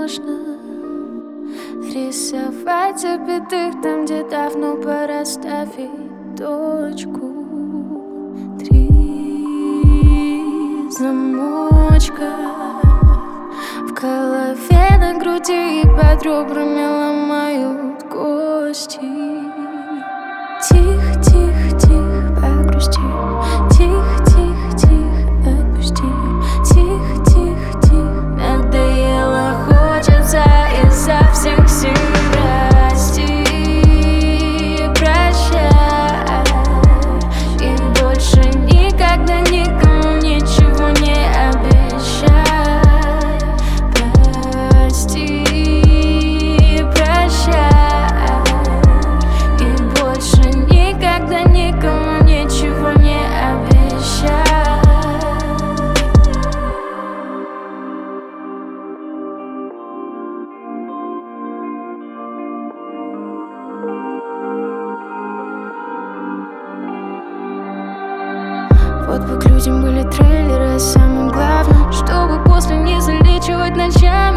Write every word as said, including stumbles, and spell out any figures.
можно рисовать запятых там, где давно пора ставить точку. Три замочка в голове, на груди и под ребрами ломают кости. Тихо, тихо, тихо, погрусти. Тихо, тихо, тихо, отпусти. Тихо, тихо, тихо, надоело, хочется изо всех сил расти. Прощай, и больше никогда никому ничего не обещай. Прости, прощай, и больше никогда никому ничего не обещай. Вот бы к людям были трейлеры, самым главным, чтобы после не залечивать начало.